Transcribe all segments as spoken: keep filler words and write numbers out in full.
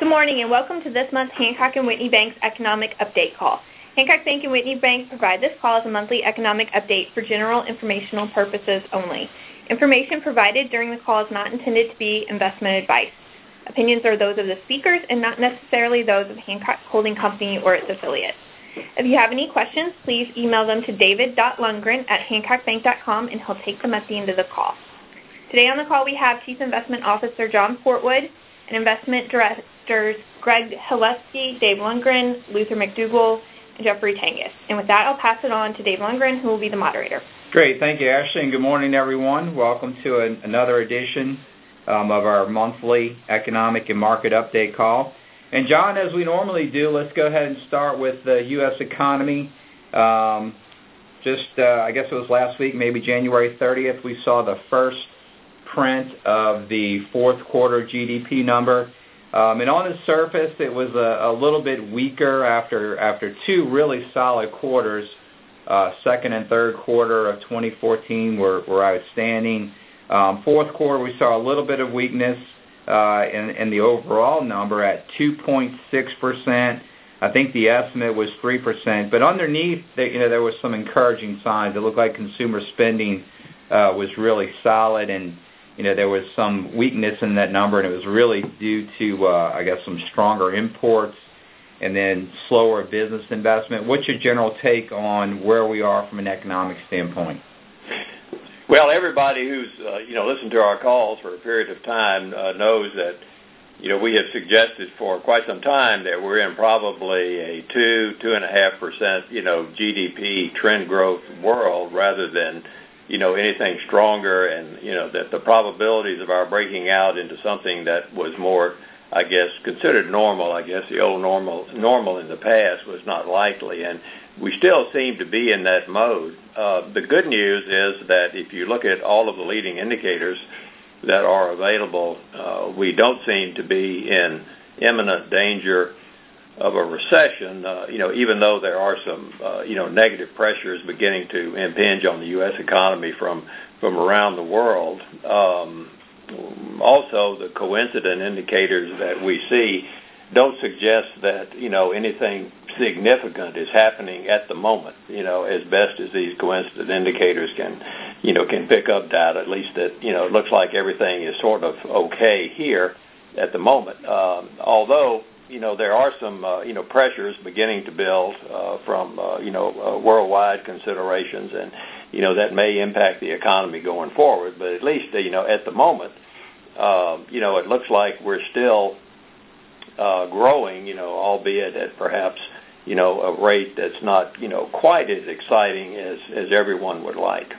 Good morning and welcome to this month's Hancock and Whitney Bank's Economic Update Call. Hancock Bank and Whitney Bank provide this call as a monthly economic update for general informational purposes only. Information provided during the call is not intended to be investment advice. Opinions are those of the speakers and not necessarily those of Hancock Holding Company or its affiliates. If you have any questions, please email them to david dot lundgren at hancock bank dot com and he'll take them at the end of the call. Today on the call we have Chief Investment Officer John Portwood and Investment Directors Greg Hillesky, Dave Lundgren, Luther McDougall, and Jeffrey Tangus. And with that, I'll pass it on to Dave Lundgren, who will be the moderator. Great. Thank you, Ashley, and good morning, everyone. Welcome to an, another edition um, of our monthly economic and market update call. And, John, as we normally do, let's go ahead and start with the U S economy. Um, just, uh, I guess it was last week, maybe January thirtieth, we saw the first print of the fourth quarter G D P number. Um, and on the surface, it was a, a little bit weaker after after two really solid quarters. Uh, second and third quarter of twenty fourteen were, were outstanding. Um, fourth quarter, we saw a little bit of weakness uh, in, in the overall number at two point six percent. I think the estimate was three percent. But underneath, you know, there was some encouraging signs. It looked like consumer spending uh, was really solid, and you know, there was some weakness in that number, and it was really due to, uh, I guess, some stronger imports and then slower business investment. What's your general take on where we are from an economic standpoint? Well, everybody who's, uh, you know, listened to our calls for a period of time uh, knows that, you know, we have suggested for quite some time that we're in probably a two, two and a half percent, you know, G D P trend growth world rather than, you know, anything stronger, and, you know, that the probabilities of our breaking out into something that was more, I guess, considered normal, I guess the old normal normal in the past was not likely, and we still seem to be in that mode. Uh, the good news is that if you look at all of the leading indicators that are available, uh, we don't seem to be in imminent danger of a recession, uh, you know, even though there are some, uh, you know, negative pressures beginning to impinge on the U S economy from, from around the world. Um, also, the coincident indicators that we see don't suggest that, you know, anything significant is happening at the moment, you know, as best as these coincident indicators can, you know, can pick up data, at least that, you know, it looks like everything is sort of okay here at the moment. Um, although, you know, there are some, uh, you know, pressures beginning to build uh, from, uh, you know, uh, worldwide considerations, and, you know, that may impact the economy going forward. But at least, uh, you know, at the moment, uh, you know, it looks like we're still uh, growing, you know, albeit at perhaps, you know, a rate that's not, you know, quite as exciting as, as everyone would like.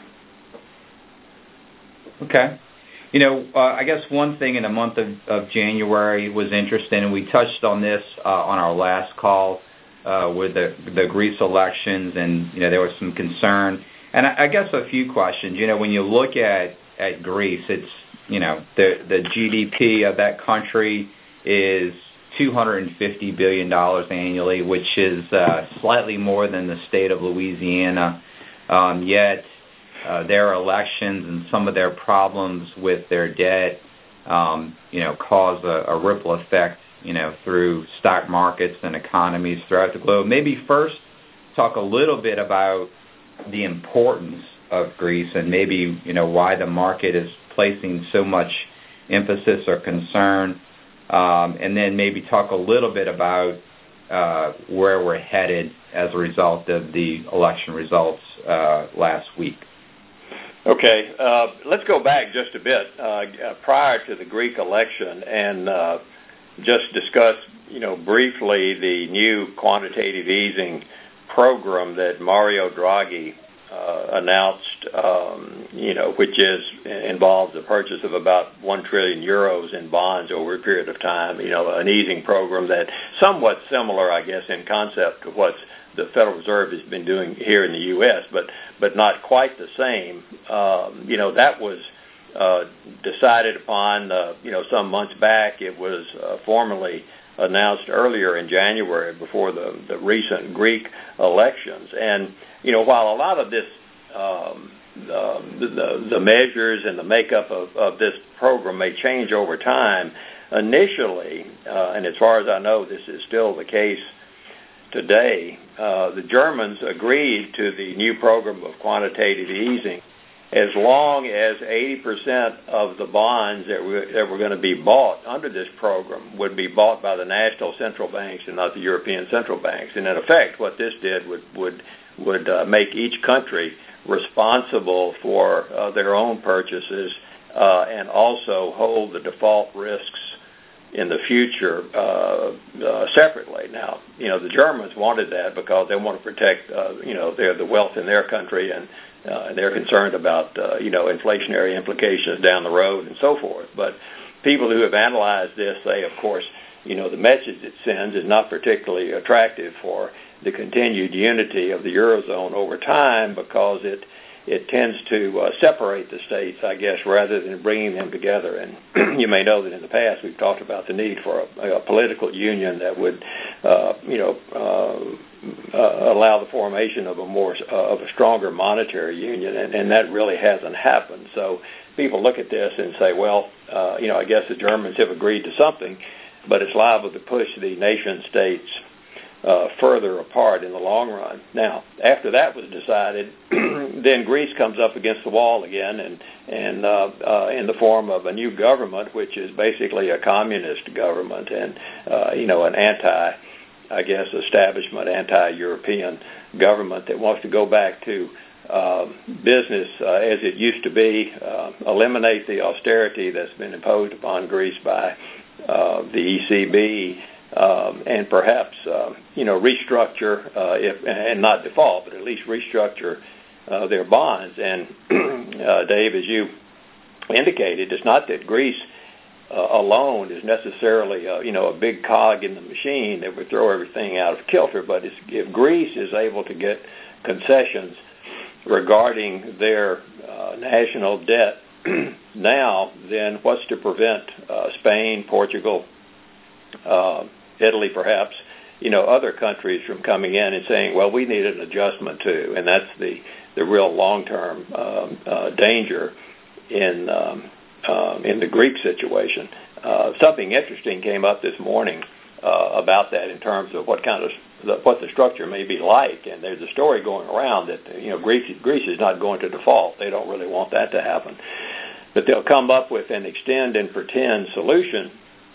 Okay. You know, uh, I guess one thing in the month of, of January was interesting, and we touched on this uh, on our last call uh, with the, the Greece elections, and, you know, there was some concern. And I, I guess a few questions. You know, when you look at, at Greece, it's, you know, the, the G D P of that country is two hundred fifty billion dollars annually, which is uh, slightly more than the state of Louisiana, um, yet Uh, their elections and some of their problems with their debt, um, you know, cause a, a ripple effect, you know, through stock markets and economies throughout the globe. Maybe first talk a little bit about the importance of Greece and maybe, you know, why the market is placing so much emphasis or concern, um, and then maybe talk a little bit about uh, where we're headed as a result of the election results uh, last week. Okay, uh, let's go back just a bit uh, prior to the Greek election and uh, just discuss, you know, briefly the new quantitative easing program that Mario Draghi uh, announced, um, you know, which is involves the purchase of about one trillion euros in bonds over a period of time, you know, an easing program that somewhat similar, I guess, in concept to what's the Federal Reserve has been doing here in the U S, but but not quite the same. Um, you know, that was uh, decided upon, uh, you know, some months back. It was uh, formally announced earlier in January before the, the recent Greek elections. And, you know, while a lot of this, um, the, the, the measures and the makeup of, of this program may change over time, initially, uh, and as far as I know, this is still the case today, uh, the Germans agreed to the new program of quantitative easing as long as eighty percent of the bonds that were, that were going to be bought under this program would be bought by the national central banks and not the European central banks. And in effect, what this did would would, would uh, make each country responsible for uh, their own purchases uh, and also hold the default risks in the future uh, uh, separately. Now, you know, the Germans wanted that because they want to protect, uh, you know, their the wealth in their country, and uh, they're concerned about, uh, you know, inflationary implications down the road and so forth. But people who have analyzed this say, of course, you know, the message it sends is not particularly attractive for the continued unity of the Eurozone over time, because it it tends to uh, separate the states, I guess, rather than bringing them together. And you may know that in the past we've talked about the need for a, a political union that would, uh, you know, uh, uh, allow the formation of a more uh, of a stronger monetary union, and, and that really hasn't happened. So people look at this and say, well, uh, you know, I guess the Germans have agreed to something, but it's liable to push the nation states Uh, further apart in the long run. Now, after that was decided, then Greece comes up against the wall again, and and uh, uh, in the form of a new government, which is basically a communist government, and uh, you know, an anti, I guess, establishment, anti-European government that wants to go back to uh, business uh, as it used to be, uh, eliminate the austerity that's been imposed upon Greece by uh, the E C B. Um, and perhaps, uh, you know, restructure, uh, if, and not default, but at least restructure uh, their bonds. And, uh, Dave, as you indicated, it's not that Greece uh, alone is necessarily, uh, you know, a big cog in the machine that would throw everything out of kilter, but it's, if Greece is able to get concessions regarding their uh, national debt now, then what's to prevent uh, Spain, Portugal, uh, Italy, perhaps, you know, other countries from coming in and saying, well, we need an adjustment too. And that's the, the real long-term um, uh, danger in um, um, in the Greek situation. Uh, something interesting came up this morning uh, about that in terms of what kind of the, what the structure may be like. And there's a story going around that, you know, Greece, Greece is not going to default. They don't really want that to happen. But they'll come up with an extend and pretend solution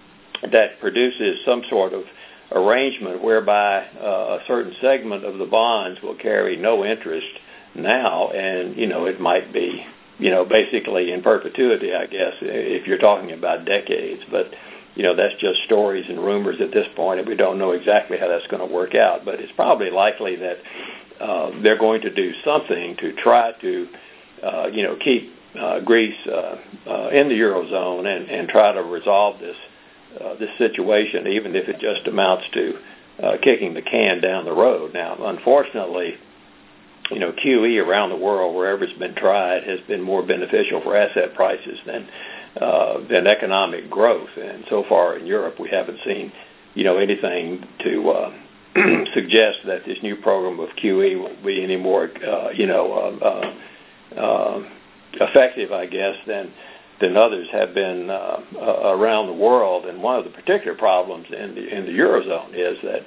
that produces some sort of arrangement whereby uh, a certain segment of the bonds will carry no interest now, and, you know, it might be, you know, basically in perpetuity, I guess, if you're talking about decades. But, you know, that's just stories and rumors at this point, and we don't know exactly how that's going to work out. But it's probably likely that uh, they're going to do something to try to, uh, you know, keep uh, Greece uh, uh, in the Eurozone and, and try to resolve this Uh, this situation, even if it just amounts to uh, kicking the can down the road. Now, unfortunately, you know, Q E around the world, wherever it's been tried, has been more beneficial for asset prices than uh, than economic growth. And so far in Europe, we haven't seen, you know, anything to uh, suggest that this new program of Q E will be any more, uh, you know, uh, uh, uh, effective, I guess, than than others have been uh, uh, around the world. And one of the particular problems in the in the Eurozone is that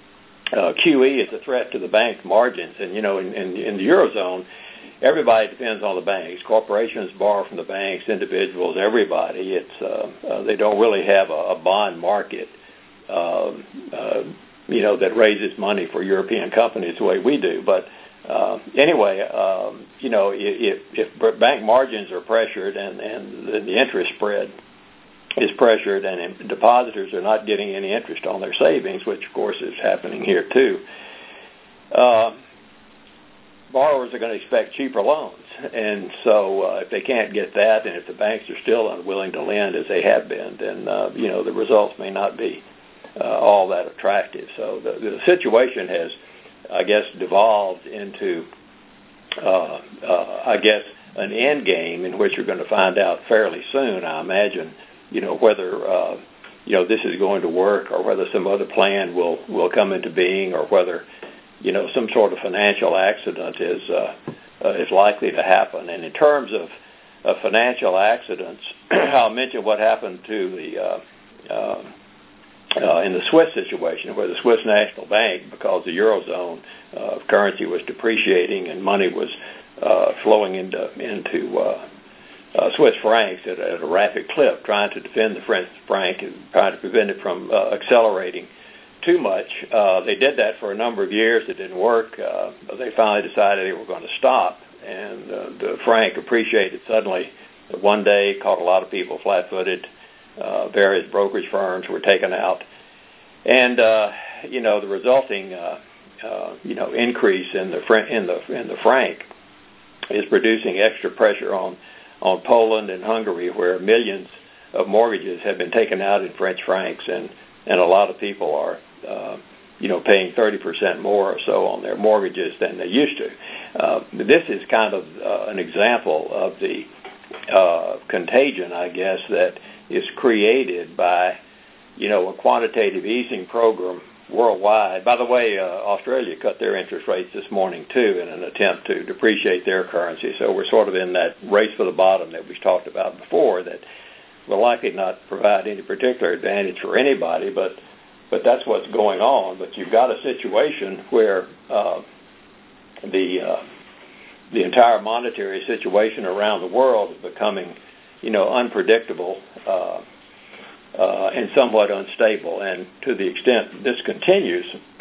uh, Q E is a threat to the bank margins. And, you know, in, in, in the Eurozone, everybody depends on the banks. Corporations borrow from the banks, individuals, everybody. It's uh, uh, they don't really have a, a bond market, uh, uh, you know, that raises money for European companies the way we do. But Uh, anyway, um, you know, if, if bank margins are pressured and, and the interest spread is pressured and depositors are not getting any interest on their savings, which, of course, is happening here, too, uh, borrowers are going to expect cheaper loans. And so uh, if they can't get that, and if the banks are still unwilling to lend as they have been, then, uh, you know, the results may not be uh, all that attractive. So the, the situation has, I guess, devolved into, uh, uh, I guess, an end game in which you're going to find out fairly soon, I imagine, you know, whether, uh, you know, this is going to work or whether some other plan will, will come into being, or whether, you know, some sort of financial accident is, uh, uh, is likely to happen. And in terms of, of financial accidents, I'll mention what happened to the, uh, uh, uh, in the Swiss situation, where the Swiss National Bank, because the Eurozone uh, currency was depreciating and money was uh, flowing into into uh, uh, Swiss francs at, at a rapid clip, trying to defend the French franc and trying to prevent it from uh, accelerating too much. Uh, they did that for a number of years. It didn't work. Uh, but they finally decided they were going to stop, and uh, the franc appreciated suddenly one day, caught a lot of people flat-footed. Uh, various brokerage firms were taken out, and uh, you know the resulting uh, uh, you know increase in the fr- in the in the franc is producing extra pressure on on Poland and Hungary, where millions of mortgages have been taken out in French francs, and and a lot of people are uh, you know paying thirty percent more or so on their mortgages than they used to. Uh, this is kind of uh, an example of the uh, contagion, I guess, that is created by, you know, a quantitative easing program worldwide. By the way, uh, Australia cut their interest rates this morning, too, in an attempt to depreciate their currency. So we're sort of in that race for the bottom that we've talked about before that will likely not provide any particular advantage for anybody, but but that's what's going on. But you've got a situation where uh, the uh, the entire monetary situation around the world is becoming, you know, unpredictable uh, uh, and somewhat unstable. And to the extent this continues,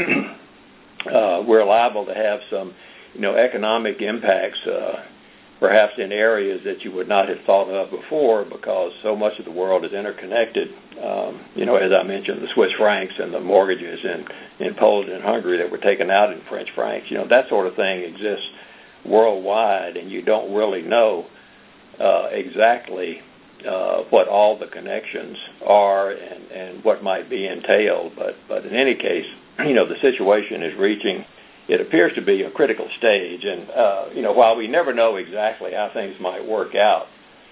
uh, we're liable to have some, you know, economic impacts, uh, perhaps in areas that you would not have thought of before, because so much of the world is interconnected. Um, you know, as I mentioned, the Swiss francs and the mortgages in, in Poland and Hungary that were taken out in French francs, you know, that sort of thing exists worldwide, and you don't really know Uh, exactly uh, what all the connections are and, and what might be entailed. But, but in any case, you know, the situation is reaching, it appears to be a critical stage. And, uh, you know, while we never know exactly how things might work out,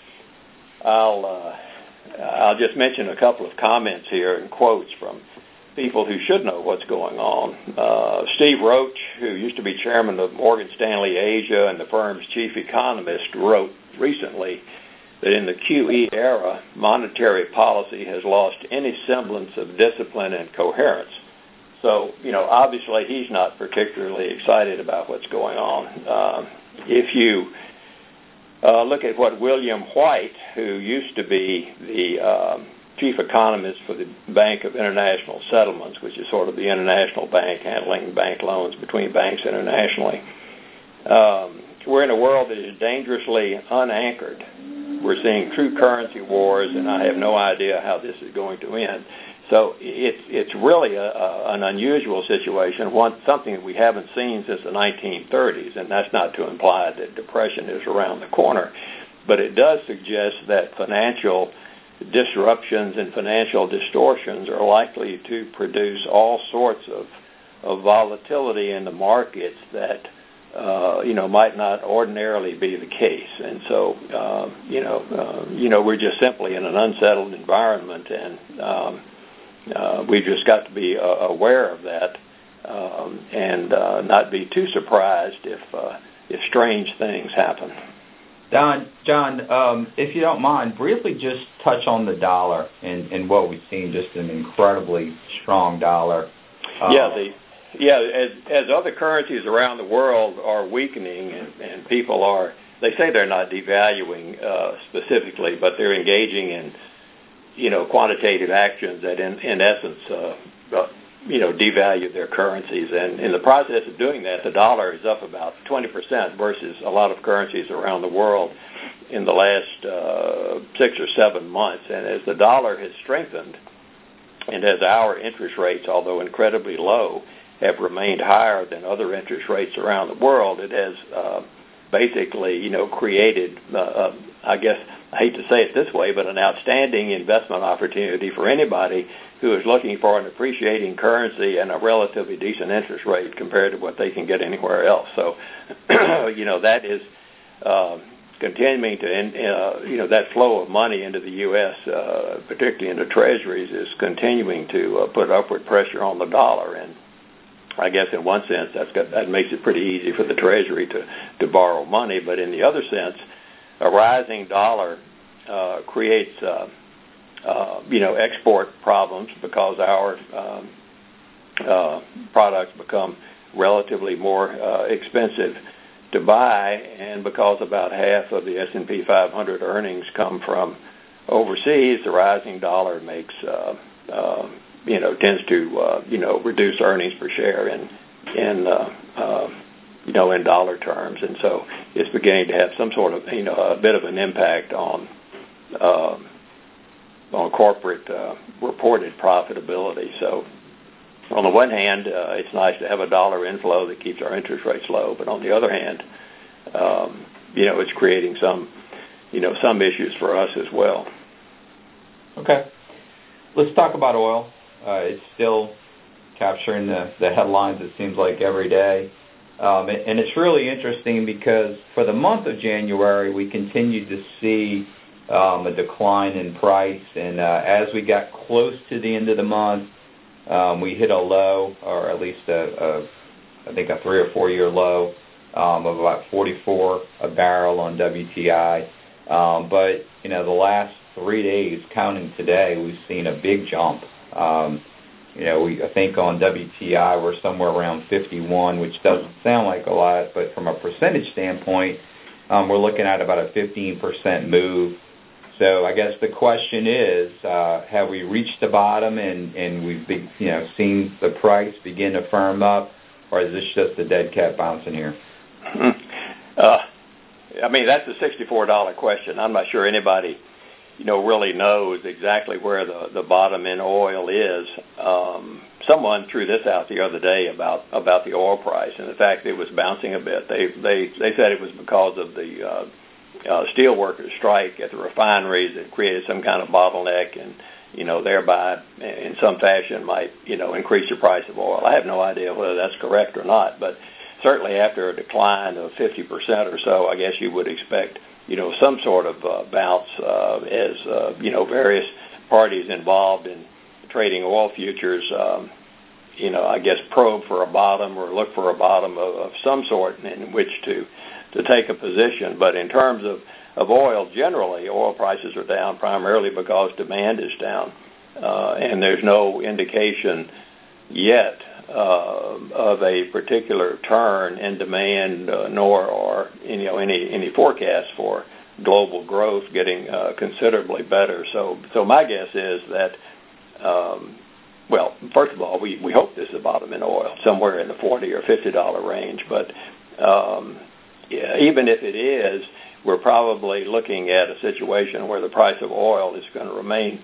I'll, uh, I'll just mention a couple of comments here and quotes from people who should know what's going on. Uh, Steve Roach, who used to be chairman of Morgan Stanley Asia and the firm's chief economist, wrote recently that in the Q E era, monetary policy has lost any semblance of discipline and coherence. So, you know, obviously he's not particularly excited about what's going on. Uh, if you uh, look at what William White, who used to be the uh, chief economist for the Bank of International Settlements, which is sort of the international bank handling bank loans between banks internationally, um, we're in a world that is dangerously unanchored. We're seeing true currency wars, and I have no idea how this is going to end. So it's it's really a, a, an unusual situation, one something that we haven't seen since the nineteen thirties, and that's not to imply that depression is around the corner, but it does suggest that financial disruptions and financial distortions are likely to produce all sorts of, of volatility in the markets that Uh, you know, might not ordinarily be the case, and so uh, you know, uh, you know, we're just simply in an unsettled environment, and um, uh, we've just got to be uh, aware of that, um, and uh, not be too surprised if uh, if strange things happen. Don, John, um, if you don't mind, briefly just touch on the dollar and, and what we've seen, just an incredibly strong dollar. Uh, yeah, the. Yeah, as, as other currencies around the world are weakening and, and people are, they say they're not devaluing uh, specifically, but they're engaging in, you know, quantitative actions that in, in essence, uh, uh, you know, devalue their currencies. And in the process of doing that, the dollar is up about twenty percent versus a lot of currencies around the world in the last uh, six or seven months. And as the dollar has strengthened and as our interest rates, although incredibly low, have remained higher than other interest rates around the world, it has uh, basically, you know, created, uh, uh, I guess, I hate to say it this way, but an outstanding investment opportunity for anybody who is looking for an appreciating currency and a relatively decent interest rate compared to what they can get anywhere else. So, you know, that is uh, continuing to, uh, you know, that flow of money into the U S, uh, particularly into treasuries, is continuing to uh, put upward pressure on the dollar. And I guess in one sense that's got, that makes it pretty easy for the Treasury to, to borrow money, but in the other sense, a rising dollar uh, creates uh, uh, you know, export problems because our um, uh, products become relatively more uh, expensive to buy, and because about half of the S and P five hundred earnings come from overseas, the rising dollar makes, uh, uh, you know, tends to, uh, you know, reduce earnings per share in, in uh, uh, you know, in dollar terms. And so it's beginning to have some sort of, you know, a bit of an impact on, uh, on corporate uh, reported profitability. So on the one hand, uh, it's nice to have a dollar inflow that keeps our interest rates low, but on the other hand, um, you know, it's creating some, you know, some issues for us as well. Okay. Let's talk about oil. Uh, it's still capturing the, the headlines, it seems like, every day. Um, and it's really interesting because for the month of January, we continued to see um, a decline in price. And uh, as we got close to the end of the month, um, we hit a low, or at least a, a I think a three or four year low um, of about forty-four a barrel on W T I. Um, but, you know, the last three days, counting today, we've seen a big jump. Um, you know, we I think on W T I we're somewhere around fifty-one, which doesn't sound like a lot, but from a percentage standpoint, um, we're looking at about a fifteen percent move. So I guess the question is, uh, have we reached the bottom and, and we've be, you know seen the price begin to firm up, or is this just a dead cat bouncing here? Uh, I mean, that's a sixty-four dollar question. I'm not sure anybody, you know, really knows exactly where the, the bottom in oil is. Um, someone threw this out the other day about, about the oil price, and in fact, it was bouncing a bit. They they they said it was because of the uh, uh, steel workers' strike at the refineries that created some kind of bottleneck, and you know, thereby in some fashion might you know increase the price of oil. I have no idea whether that's correct or not, but certainly after a decline of fifty percent or so, I guess you would expect, you know, some sort of uh, bounce uh, as, uh, you know, various parties involved in trading oil futures, um, you know, I guess probe for a bottom or look for a bottom of, of some sort in which to, to take a position. But in terms of, of oil generally, oil prices are down primarily because demand is down. Uh, and there's no indication yet Uh, of a particular turn in demand, uh, nor are you know any any forecasts for global growth getting uh, considerably better. So, so my guess is that, um, well, first of all, we, we hope this is a bottom in oil, somewhere in the forty or fifty dollar range. But um, yeah, even if it is, we're probably looking at a situation where the price of oil is going to remain,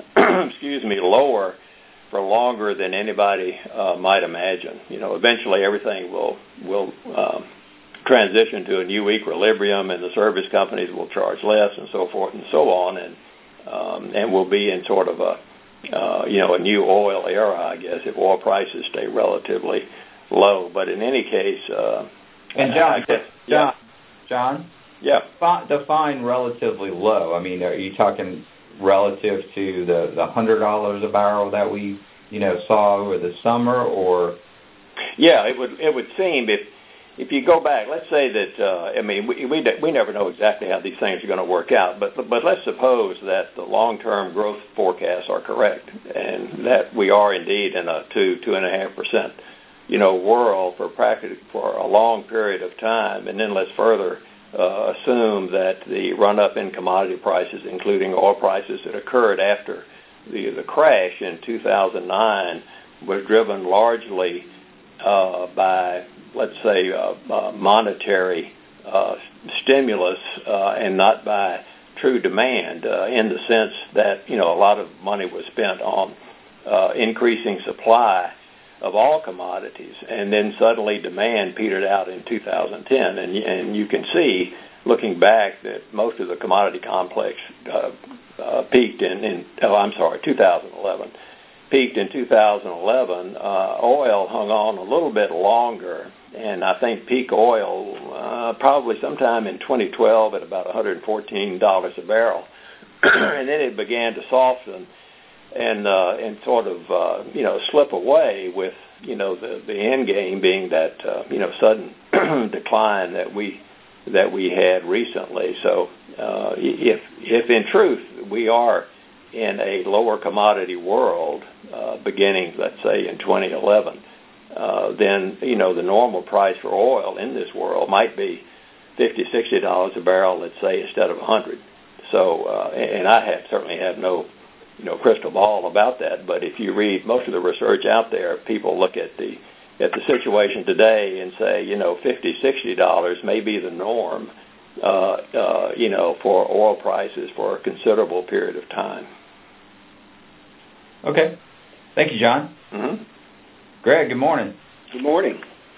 excuse me, lower for longer than anybody uh, might imagine. You know, eventually everything will will um, transition to a new equilibrium, and the service companies will charge less, and so forth and so on, and um, and we'll be in sort of a uh, you know a new oil era, I guess, if oil prices stay relatively low. But in any case, uh, and John, I guess, John, John, yeah, define relatively low. I mean, are you talking relative to the the hundred dollars a barrel that we you know saw over the summer, or? Yeah, it would it would seem if if you go back, let's say that uh, I mean we, we we never know exactly how these things are going to work out, but but let's suppose that the long term growth forecasts are correct and that we are indeed in a two two and a half percent you know world for practically for a long period of time, and then let's further Uh, assume that the run-up in commodity prices, including oil prices that occurred after the, the crash in two thousand nine, was driven largely uh, by, let's say, uh, uh, monetary uh, stimulus uh, and not by true demand, uh, in the sense that, you know, a lot of money was spent on uh, increasing supply of all commodities, and then suddenly demand petered out in two thousand ten, and, and you can see, looking back, that most of the commodity complex uh, uh, peaked in, in, oh, I'm sorry, two thousand eleven, peaked in two thousand eleven. Uh, oil hung on a little bit longer, and I think peak oil uh, probably sometime in twenty twelve at about one hundred fourteen dollars a barrel, and then it began to soften and uh, and sort of uh, you know slip away, with you know the, the end game being that uh, you know sudden decline that we that we had recently. So uh, if if in truth we are in a lower commodity world, uh, beginning, let's say, in twenty eleven, uh, then, you know, the normal price for oil in this world might be fifty, sixty dollars a barrel, let's say, instead of one hundred. So, uh, and I have certainly have no, you know, crystal ball about that. But if you read most of the research out there, people look at the at the situation today and say, you know, fifty, sixty dollars may be the norm, uh, uh, you know, for oil prices for a considerable period of time. Okay. Thank you, John. Mm-hmm. Greg, good morning. Good morning.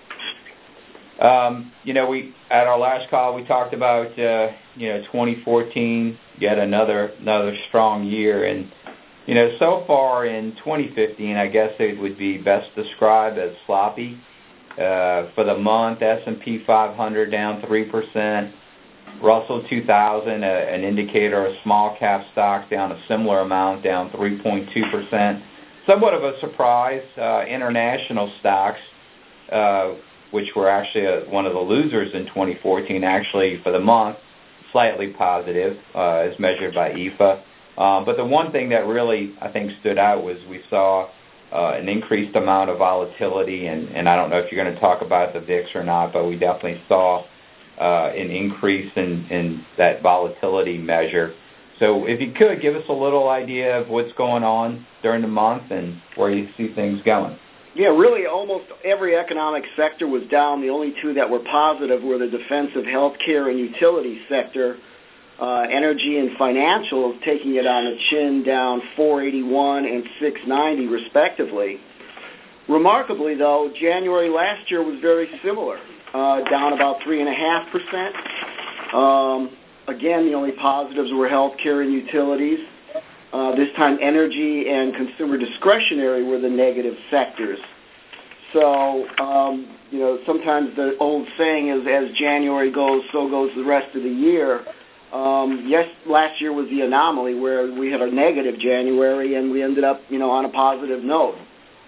Um, you know, we at our last call we talked about uh, you know twenty fourteen, yet another another strong year, and you know so far in twenty fifteen, I guess it would be best described as sloppy. Uh, for the month, S and P five hundred down three percent, Russell two thousand, uh, an indicator of small cap stocks, down a similar amount, down three point two percent. Somewhat of a surprise, uh, international stocks. Uh, which were actually uh, one of the losers in twenty fourteen, actually for the month, slightly positive uh, as measured by E F A. Um, but the one thing that really, I think, stood out was we saw uh, an increased amount of volatility, and, and I don't know if you're going to talk about the V I X or not, but we definitely saw uh, an increase in, in that volatility measure. So if you could, give us a little idea of what's going on during the month and where you see things going. Yeah, really almost every economic sector was down. The only two that were positive were the defensive, healthcare, and utility sector. Uh, energy and financials taking it on the chin, down four eighty-one and six ninety respectively. Remarkably, though, January last year was very similar, uh, down about three point five percent. Um, again, the only positives were healthcare and utilities. Uh, this time, energy and consumer discretionary were the negative sectors. So, um, you know, sometimes the old saying is, as January goes, so goes the rest of the year. Um, yes, last year was the anomaly where we had a negative January and we ended up, you know, on a positive note.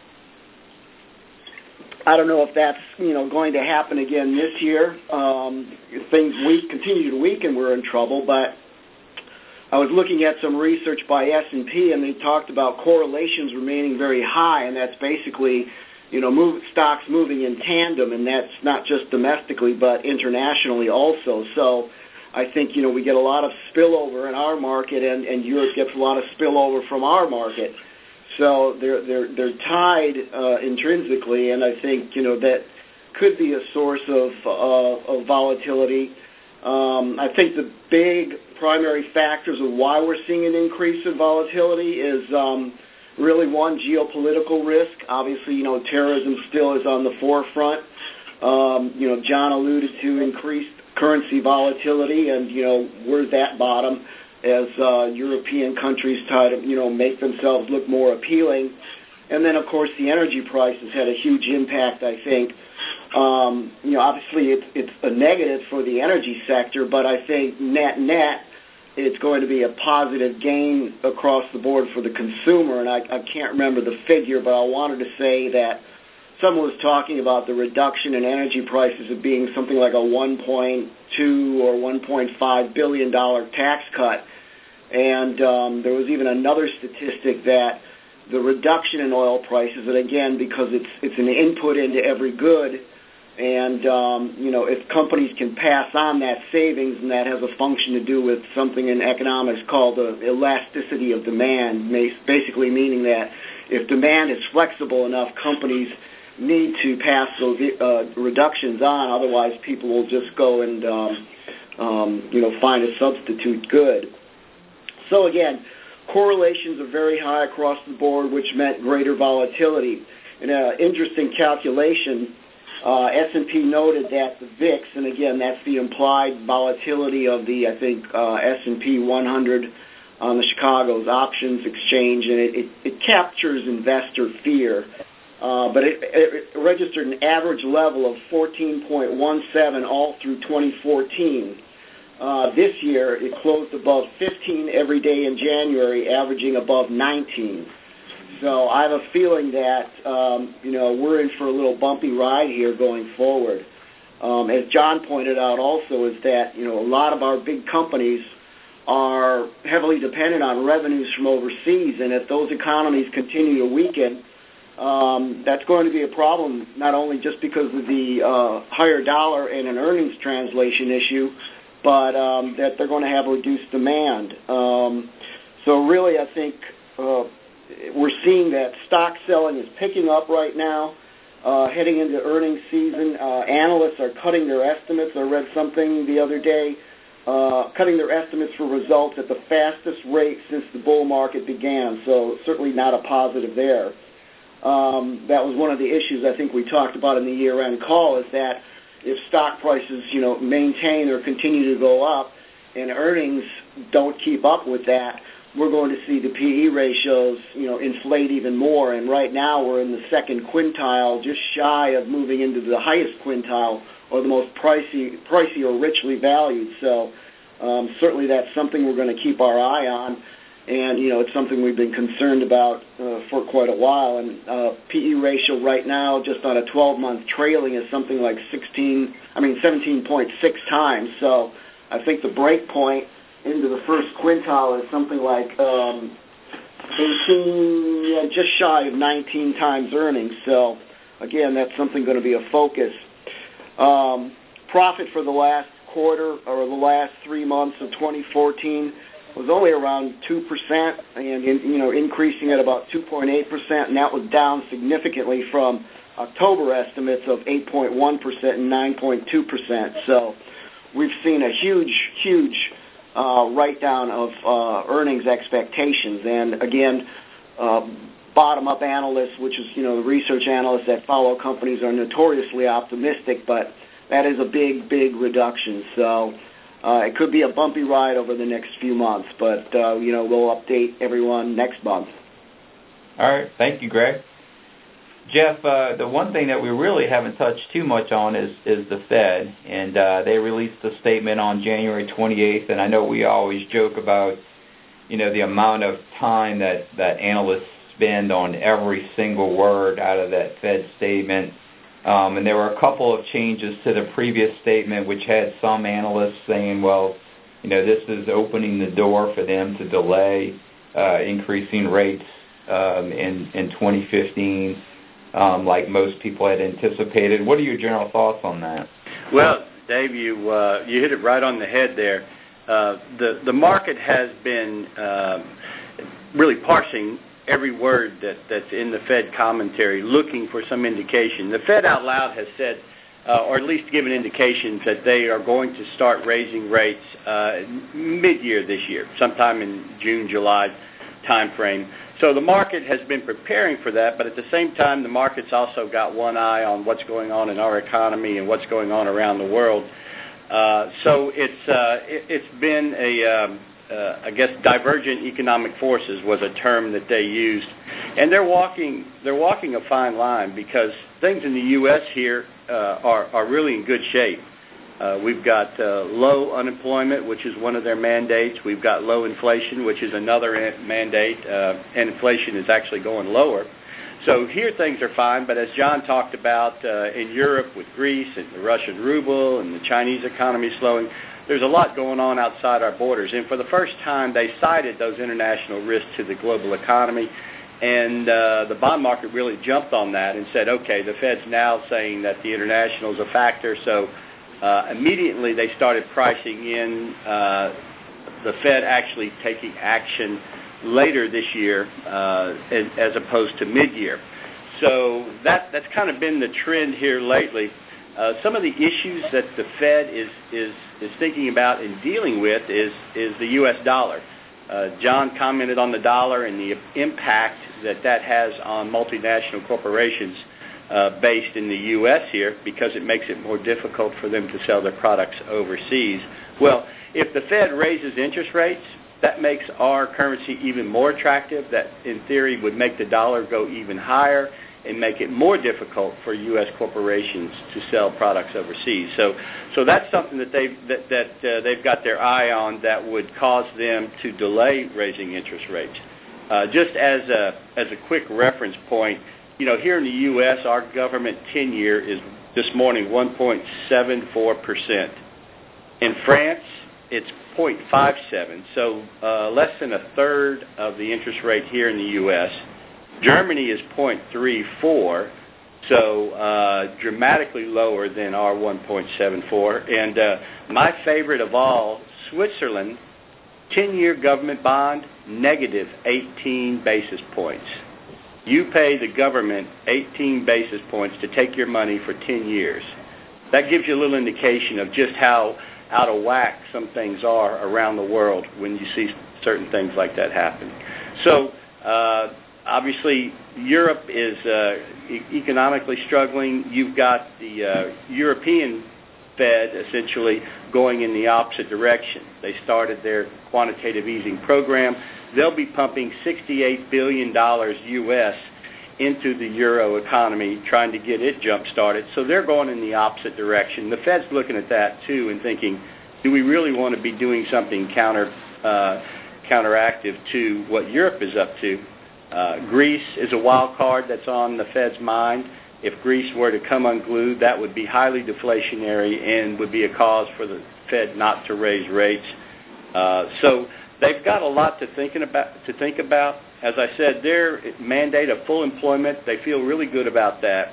I don't know if that's, you know, going to happen again this year. Um, if things weak, continue to weaken, we're in trouble, but I was looking at some research by S and P, and they talked about correlations remaining very high, and that's basically, you know, move, stocks moving in tandem, and that's not just domestically but internationally also. So I think, you know, we get a lot of spillover in our market, and, and Europe gets a lot of spillover from our market. So they're they're they're tied uh, intrinsically, and I think, you know, that could be a source of uh, of volatility. Um, I think the big primary factors of why we're seeing an increase in volatility is um, really one, geopolitical risk. Obviously, you know, terrorism still is on the forefront. Um, you know, John alluded to increased currency volatility, and, you know, we're that bottom as uh, European countries try to, you know, make themselves look more appealing. And then, of course, the energy prices had a huge impact, I think. Um, you know, obviously it's, it's a negative for the energy sector, but I think net-net, it's going to be a positive gain across the board for the consumer. And I, I can't remember the figure, but I wanted to say that someone was talking about the reduction in energy prices of being something like a one point two or one point five billion dollars tax cut. And um, there was even another statistic that the reduction in oil prices, and again, because it's it's an input into every good, and um, you know, if companies can pass on that savings, and that has a function to do with something in economics called the elasticity of demand, basically meaning that if demand is flexible enough, companies need to pass those uh, reductions on, otherwise people will just go and um, um, you know, find a substitute good. So again, correlations are very high across the board, which meant greater volatility. In an interesting calculation, uh, S and P noted that the V I X, and again, that's the implied volatility of the, I think, uh, S and P one hundred on the Chicago's options exchange, and it, it, it captures investor fear. Uh, but it, it registered an average level of fourteen point one seven all through twenty fourteen. Uh, this year, it closed above fifteen every day in January, averaging above nineteen. So I have a feeling that, um, you know, we're in for a little bumpy ride here going forward. Um, as John pointed out also, is that, you know, a lot of our big companies are heavily dependent on revenues from overseas, and if those economies continue to weaken, um, that's going to be a problem, not only just because of the uh, higher dollar and an earnings translation issue, but um, that they're going to have reduced demand. Um, so really, I think uh, we're seeing that stock selling is picking up right now, uh, heading into earnings season. Uh, analysts are cutting their estimates. I read something the other day, uh, cutting their estimates for results at the fastest rate since the bull market began, so certainly not a positive there. Um, that was one of the issues I think we talked about in the year-end call, is that if stock prices, you know, maintain or continue to go up and earnings don't keep up with that, we're going to see the P E ratios, you know, inflate even more. And right now we're in the second quintile, just shy of moving into the highest quintile, or the most pricey, pricey or richly valued. So um, certainly that's something we're going to keep our eye on. And, you know, it's something we've been concerned about uh, for quite a while. And uh, P E ratio right now, just on a twelve-month trailing, is something like sixteen, I mean, seventeen point six times. So I think the break point into the first quintile is something like um, eighteen, yeah, just shy of nineteen times earnings. So, again, that's something going to be a focus. Um, profit for the last quarter or the last three months of twenty fourteen was only around two percent, and in, you know, increasing at about two point eight percent, and that was down significantly from October estimates of eight point one percent and nine point two percent. So we've seen a huge, huge uh, write-down of uh, earnings expectations. And again, uh, bottom-up analysts, which is, you know, the research analysts that follow companies, are notoriously optimistic, but that is a big, big reduction. So Uh, it could be a bumpy ride over the next few months, but, uh, you know, we'll update everyone next month. All right. Thank you, Greg. Jeff, uh, the one thing that we really haven't touched too much on is, is the Fed, and uh, they released a statement on January twenty-eighth, and I know we always joke about, you know, the amount of time that, that analysts spend on every single word out of that Fed statement. Um, and there were a couple of changes to the previous statement, which had some analysts saying, well, you know, this is opening the door for them to delay uh, increasing rates um, in, in twenty fifteen, um, like most people had anticipated. What are your general thoughts on that? Well, Dave, you uh, you hit it right on the head there. Uh, the, the market has been uh, really parsing every word that, that's in the Fed commentary, looking for some indication. The Fed out loud has said, uh, or at least given indications, that they are going to start raising rates uh, mid-year this year, sometime in June, July timeframe. So the market has been preparing for that, but at the same time, the market's also got one eye on what's going on in our economy and what's going on around the world. Uh, so it's uh, it, it's been a um, Uh, I guess divergent economic forces was a term that they used, and they're walking they're walking a fine line, because things in the U S here uh, are are really in good shape. Uh, we've got uh, low unemployment, which is one of their mandates. We've got low inflation, which is another mandate, uh, and inflation is actually going lower. So here things are fine, but as John talked about uh, in Europe with Greece and the Russian ruble and the Chinese economy slowing, there's a lot going on outside our borders. And for the first time, they cited those international risks to the global economy, and uh, the bond market really jumped on that and said, okay, the Fed's now saying that the international is a factor. So uh, immediately they started pricing in uh, the Fed actually taking action later this year uh, as, as opposed to mid-year. So that that's kind of been the trend here lately. Uh, some of the issues that the Fed is, is, is thinking about and dealing with is, is the U S dollar. Uh, John commented on the dollar and the impact that that has on multinational corporations uh, based in the U S here, because it makes it more difficult for them to sell their products overseas. Well, if the Fed raises interest rates, that makes our currency even more attractive. That, in theory, would make the dollar go even higher and make it more difficult for U S corporations to sell products overseas. So, so that's something that they've that, that uh, they've got their eye on, that would cause them to delay raising interest rates. Uh, just as a as a quick reference point, you know, here in the U S, our government ten-year is this morning one point seven four percent. In France, it's zero point five seven, so uh, less than a third of the interest rate here in the U S Germany is zero point three four, so uh, dramatically lower than our one point seven four. And uh, my favorite of all, Switzerland, ten-year government bond, negative eighteen basis points. You pay the government eighteen basis points to take your money for ten years. That gives you a little indication of just how out of whack some things are around the world when you see certain things like that happen. So, uh, obviously, Europe is uh, e- economically struggling. You've got the uh, European Fed essentially going in the opposite direction. They started their quantitative easing program. They'll be pumping sixty-eight billion dollars U S into the euro economy, trying to get it jump-started. So they're going in the opposite direction. The Fed's looking at that, too, and thinking, do we really want to be doing something counter uh, counteractive to what Europe is up to? Uh, Greece is a wild card that's on the Fed's mind. If Greece were to come unglued, that would be highly deflationary and would be a cause for the Fed not to raise rates. Uh, so they've got a lot to thinking about. To think about, as I said, their mandate of full employment, they feel really good about that.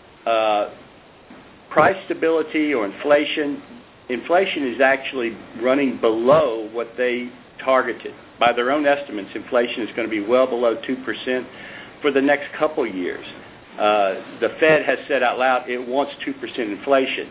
Uh, price stability or inflation, inflation is actually running below what they targeted. By their own estimates, inflation is going to be well below two percent for the next couple years. Uh, the Fed has said out loud it wants two percent inflation.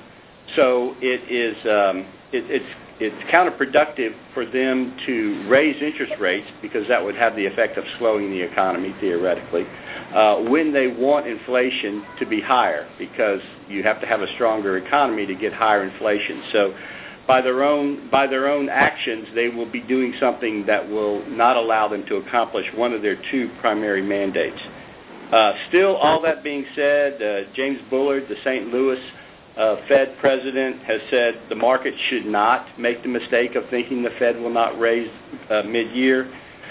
So it is um, it, it's it's counterproductive for them to raise interest rates because that would have the effect of slowing the economy theoretically uh, when they want inflation to be higher, because you have to have a stronger economy to get higher inflation. So by their own by their own actions, they will be doing something that will not allow them to accomplish one of their two primary mandates. Uh, still, all that being said, uh, James Bullard, the Saint Louis uh, Fed president, has said the market should not make the mistake of thinking the Fed will not raise uh, mid-year.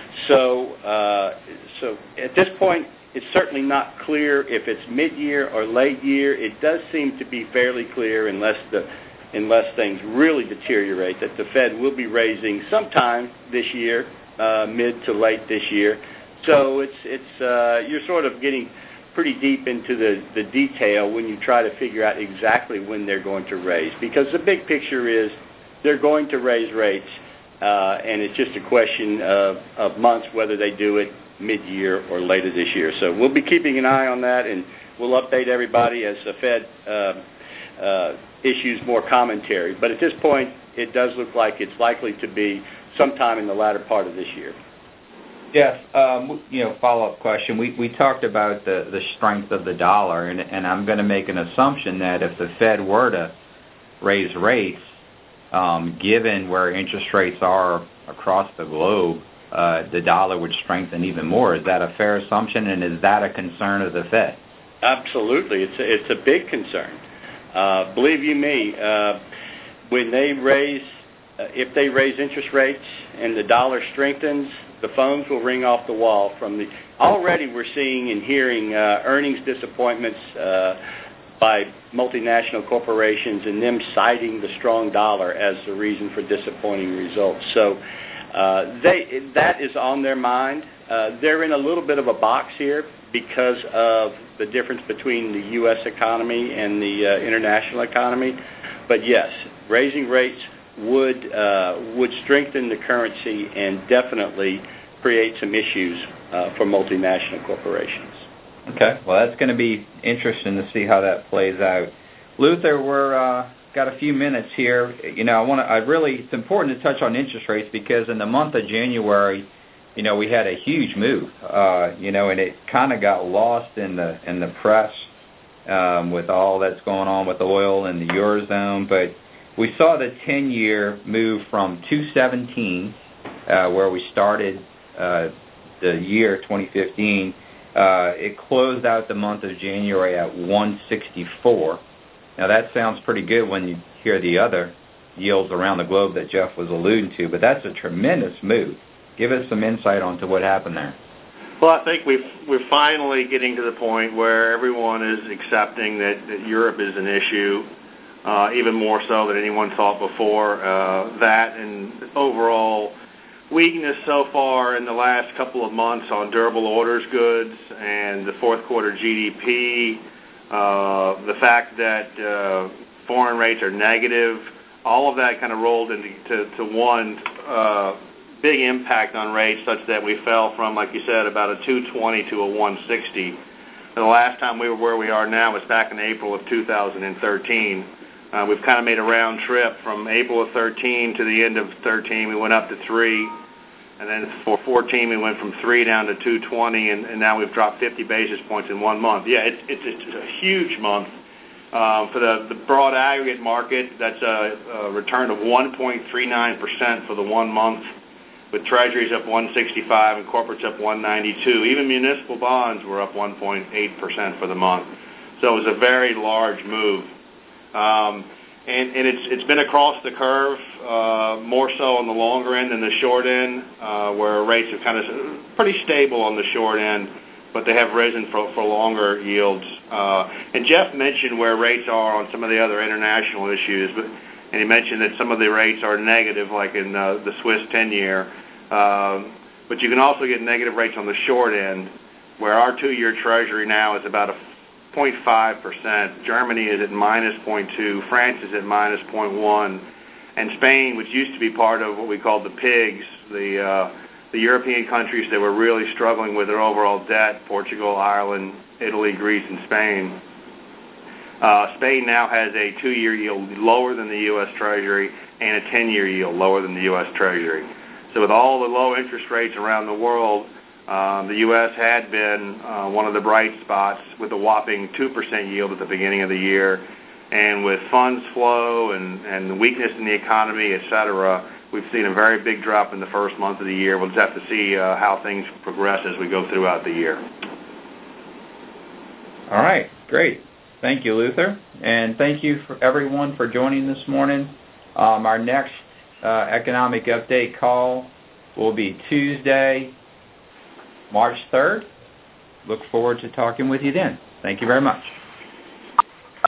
So, uh, so at this point, it's certainly not clear if it's mid-year or late year. It does seem to be fairly clear, unless the unless things really deteriorate, that the Fed will be raising sometime this year, uh, mid to late this year. So it's it's uh, you're sort of getting pretty deep into the, the detail when you try to figure out exactly when they're going to raise, because the big picture is they're going to raise rates, uh, and it's just a question of, of months whether they do it mid-year or later this year. So we'll be keeping an eye on that, and we'll update everybody as the Fed uh, uh, issues more commentary. But at this point, it does look like it's likely to be sometime in the latter part of this year. Yes, um, you know, follow-up question. We we talked about the, the strength of the dollar, and, and I'm going to make an assumption that if the Fed were to raise rates, um, given where interest rates are across the globe, uh, the dollar would strengthen even more. Is that a fair assumption, and is that a concern of the Fed? Absolutely. It's a, it's a big concern. Uh, believe you me, uh, when they raise, uh, if they raise interest rates and the dollar strengthens, the phones will ring off the wall. From the already we're seeing and hearing uh, earnings disappointments uh, by multinational corporations, and them citing the strong dollar as the reason for disappointing results. So uh, they that is on their mind. Uh, they're in a little bit of a box here because of the difference between the U S economy and the uh, international economy. But yes, raising rates would uh, would strengthen the currency and definitely create some issues uh, for multinational corporations. Okay, well, that's going to be interesting to see how that plays out. Luther, we're uh, got a few minutes here. You know, I want to. I really, it's important to touch on interest rates because in the month of January, you know, we had a huge move. Uh, you know, and it kind of got lost in the in the press um, with all that's going on with oil and the Eurozone, but we saw the ten-year move from two seventeen, uh, where we started uh, the year twenty fifteen. Uh, it closed out the month of January at one sixty-four. Now, that sounds pretty good when you hear the other yields around the globe that Jeff was alluding to, but that's a tremendous move. Give us some insight onto what happened there. Well, I think we've, we're finally getting to the point where everyone is accepting that, that Europe is an issue. uh, even more so than anyone thought before. Uh, that and overall weakness so far in the last couple of months on durable orders goods and the fourth quarter G D P, uh, the fact that uh, foreign rates are negative, all of that kind of rolled into to, to one uh, big impact on rates, such that we fell from, like you said, about a two twenty to a one sixty. And the last time we were where we are now was back in April of two thousand thirteen. Uh, we've kind of made a round trip from April of thirteen to the end of thirteen. We went up to three, and then for fourteen we went from three down to two twenty, and, and now we've dropped fifty basis points in one month. Yeah, it's it's, it's a huge month. Uh, for the, the broad aggregate market, that's a, a return of one point three nine percent for the one month, with Treasuries up one sixty-five and corporates up one ninety-two. Even municipal bonds were up one point eight percent for the month. So it was a very large move. Um, and and it's it's been across the curve, uh, more so on the longer end than the short end, uh, where rates are kind of pretty stable on the short end, but they have risen for, for longer yields. Uh, and Jeff mentioned where rates are on some of the other international issues, but, and he mentioned that some of the rates are negative, like in uh, the Swiss ten-year. Um, but you can also get negative rates on the short end, where our two-year Treasury now is about a zero point five percent. Germany is at minus zero point two. France is at minus zero point one. And Spain, which used to be part of what we called the PIGS, the uh, the European countries that were really struggling with their overall debt, Portugal, Ireland, Italy, Greece, and Spain. Uh, Spain now has a two-year yield lower than the U S Treasury and a ten-year yield lower than the U S Treasury. So with all the low interest rates around the world, um, the U S had been uh, one of the bright spots with a whopping two percent yield at the beginning of the year. And with funds flow and, and weakness in the economy, et cetera, we've seen a very big drop in the first month of the year. We'll just have to see uh, how things progress as we go throughout the year. All right, great. Thank you, Luther. And thank you for everyone for joining this morning. Um, our next uh, economic update call will be Tuesday, March third. Look forward to talking with you then. Thank you very much.